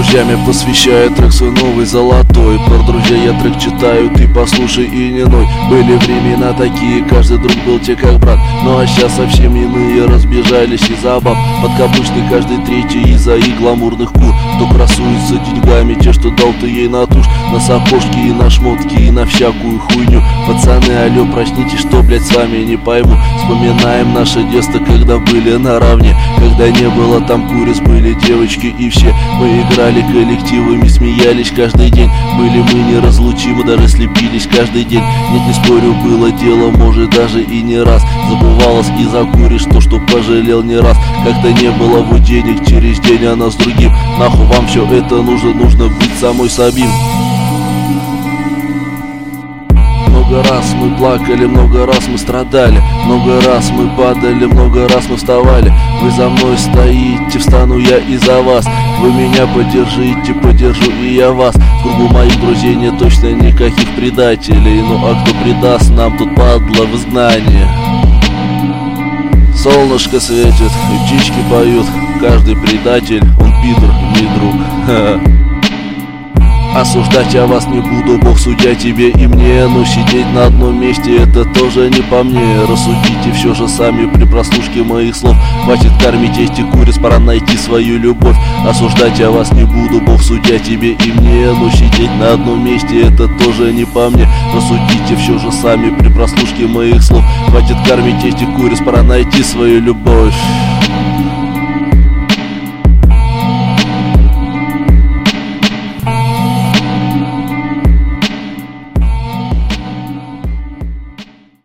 друзьями посвящаю трек свой новый золотой. Про друзей я трек читаю, ты послушай и не ной. Были времена такие, каждый друг был тебе как брат. Ну а сейчас совсем иные, разбежались из-за баб. Подкаблучный каждый третий из-за их гламурных кур. Кто красуется деньгами, те, что дал ты ей на тушь. На сапожки и на шмотки и на всякую хуйню. Пацаны, алло, проснитесь, что, блядь, с вами не пойму. Вспоминаем наше детство, когда были наравне. Когда не было там куриц, были девочки и все. Мы играли коллективами, смеялись каждый день. Были мы неразлучимы, даже слепились каждый день. Нет, не спорю, было дело, может даже и не раз. Забывалось из-за куриш то, что пожалел не раз. Как-то не было вот денег, через день она с другим. Нахуй вам все это нужно быть самой собим. Много раз мы плакали, много раз мы страдали. Много раз мы падали, много раз мы вставали. Вы за мной стоите, встану я и за вас. Вы меня поддержите, поддержу и я вас. В кругу моих друзей нет точно никаких предателей. Ну а кто предаст, нам тут падла в изгнание. Солнышко светит, и птички поют. Каждый предатель, он пидор, не друг. Осуждать я вас не буду, Бог судья тебе и мне. Но сидеть на одном месте это тоже не по мне. Рассудите все же сами при прослушке моих слов. Хватит кормить эти куриц, пора найти свою любовь. Осуждать я вас не буду, Бог судья тебе и мне. Но сидеть на одном месте это тоже не по мне. Рассудите все же сами при прослушке моих слов. Хватит кормить эти куриц, пора найти свою любовь.